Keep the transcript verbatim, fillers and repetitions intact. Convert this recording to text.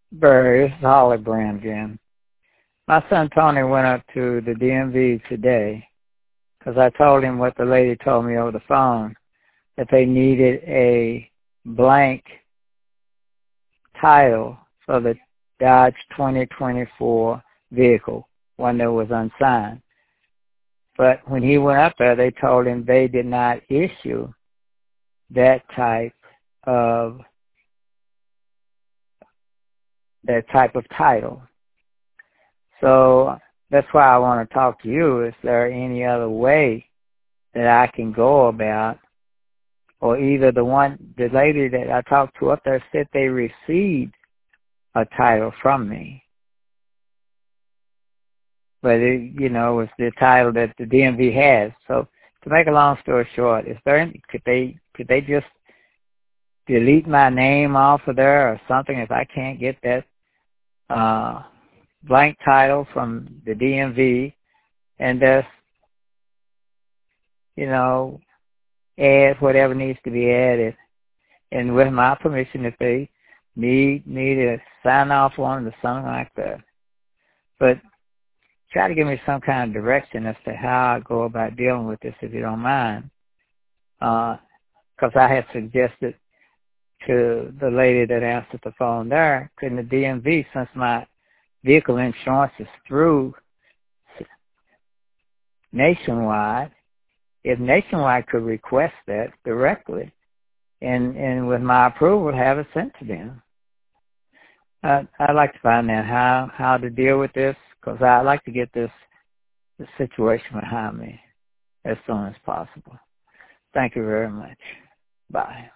Barry, it's Holly Brand again. My son Tony went up to the D M V today because I told him what the lady told me over the phone, that they needed a blank title for the Dodge twenty twenty-four vehicle, one that was unsigned. But when he went up there, they told him they did not issue that type of that type of title. So that's why I want to talk to you. Is there any other way that I can go about, or either the one, the lady that I talked to up there said they received a title from me, but it, you know, it's the title that the D M V has. So to make a long story short, is there any, could they could they just delete my name off of there or something if I can't get that uh, blank title from the D M V, and just, you know, add whatever needs to be added, and with my permission if they need me to sign off on it or something like that. But try to give me some kind of direction as to how I go about dealing with this, if you don't mind. Because uh, I had suggested to the lady that answered the phone there, couldn't the D M V, since my vehicle insurance is through Nationwide, if Nationwide could request that directly, and, and with my approval, have it sent to them. Uh, I'd like to find out how, how to deal with this, because I'd like to get this, this situation behind me as soon as possible. Thank you very much. Bye.